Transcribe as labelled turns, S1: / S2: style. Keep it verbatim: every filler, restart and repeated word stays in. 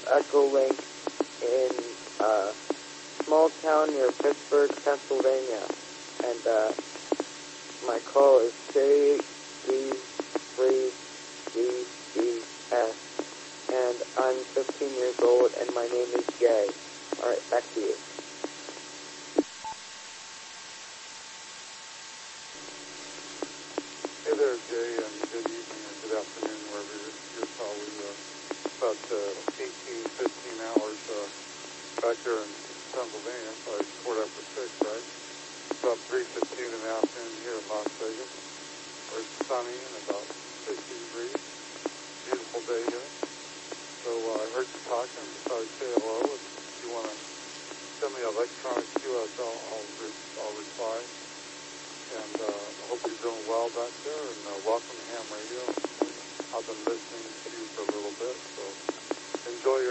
S1: Echo Link in a small town near Pittsburgh, Pennsylvania. And uh, my call is K D three D D S. And I'm fifteen years old, and my name is Jay. All right, back to you.
S2: Hey there, Jay, and good evening and good afternoon, wherever you're, you're probably uh, about uh, eighteen, fifteen hours uh, back there in Pennsylvania, probably quarter after six, right? It's about three fifteen in the afternoon here in Las Vegas, where it's sunny and about sixty degrees. Beautiful day here. So uh, I heard you talking, just thought I'd say hello. If you want to send me an electronic Q S L, I'll, re- I'll reply. And uh, I hope you're doing well back there, and uh, welcome to Ham Radio. I've been listening to you for a little bit, so enjoy your